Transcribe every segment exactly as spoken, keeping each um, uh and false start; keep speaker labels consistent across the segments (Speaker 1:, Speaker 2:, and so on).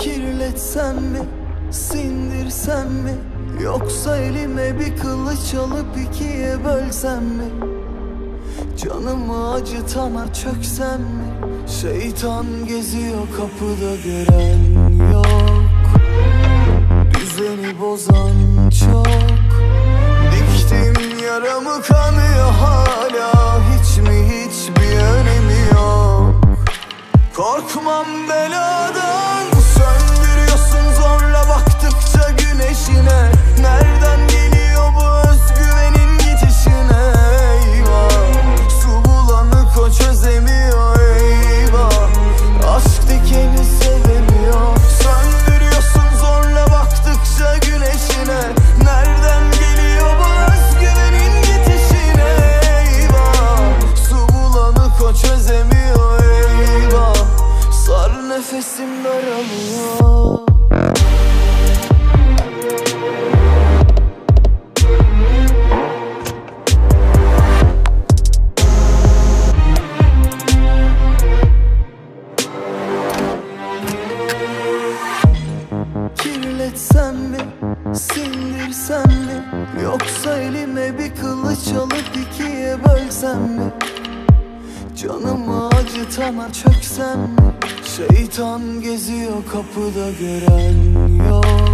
Speaker 1: Kirletsem mi, sindirsem mi, yoksa elime bir kılıç alıp ikiye bölsem mi? Canımı acıtana çöksem mi? Şeytan geziyor kapıda, gören yok. Düzeni bozan çok. Diktim yaramı kanıyor hala. Hiç mi hiçbir önemi yok. Korkmam beladan. Söndürüyorsun zorla baktıkça güneşine. Nereden geliyor bu özgüvenin gidişine? Eyvah, su bulanık o çözemiyor. Eyvah, aşk dikeni sevemiyor. Söndürüyorsun zorla baktıkça güneşine. Nereden geliyor bu özgüvenin gidişine? Eyvah, su bulanık o çözemiyor. Eyvah, sar nefesim daralıyor. Kirletsem mi, sindirsem mi, yoksa elime bir kılıç alıp ikiye bölsem mi? Canımı acıtana çöksem mi? Şeytan geziyor kapıda, gören yok.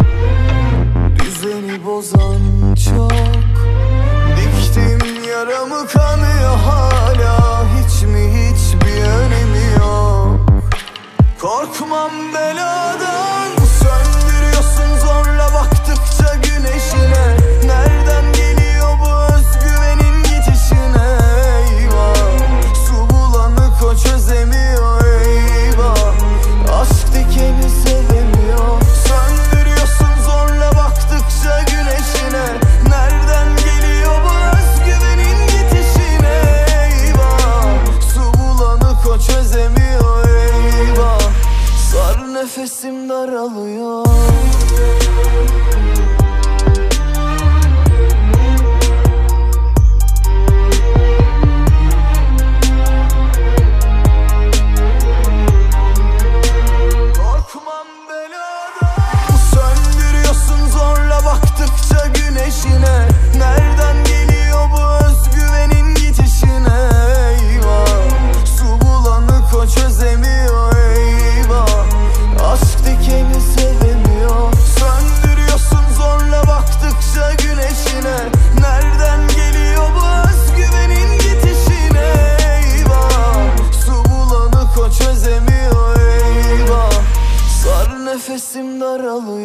Speaker 1: Düzeni bozan çok. Diktim yaramı kanıyor hala. Hiç mi hiçbir önemi yok. Korkmam beladan. Söndürüyorsun zorla baktıkça güneşine. Nereden geliyor bu özgüvenin gidişine? Eyvah, su bulanık o çözemiyor. Eyvah, aşk dikeni sevemiyor. Söndürüyorsun zorla baktıkça güneşine. Nereden geliyor bu özgüvenin gidişine? Eyvah, su bulanık o çözemiyor. Eyvah, sar nefesim daralıyor. Korkmam beladan. Söndürüyorsun zorla baktıkça güneşine. Nereden geliyor bu özgüvenin gidişine? Eyvah, su bulanık o çözemiyor. Eyvah, aşk dikeni sevemiyor. Söndürüyorsun zorla baktıkça güneşine. Nereden geliyor bu özgüvenin gidişine? Eyvah, su bulanık o çözemiyor. Eyvah, sar nefesim daralıyor.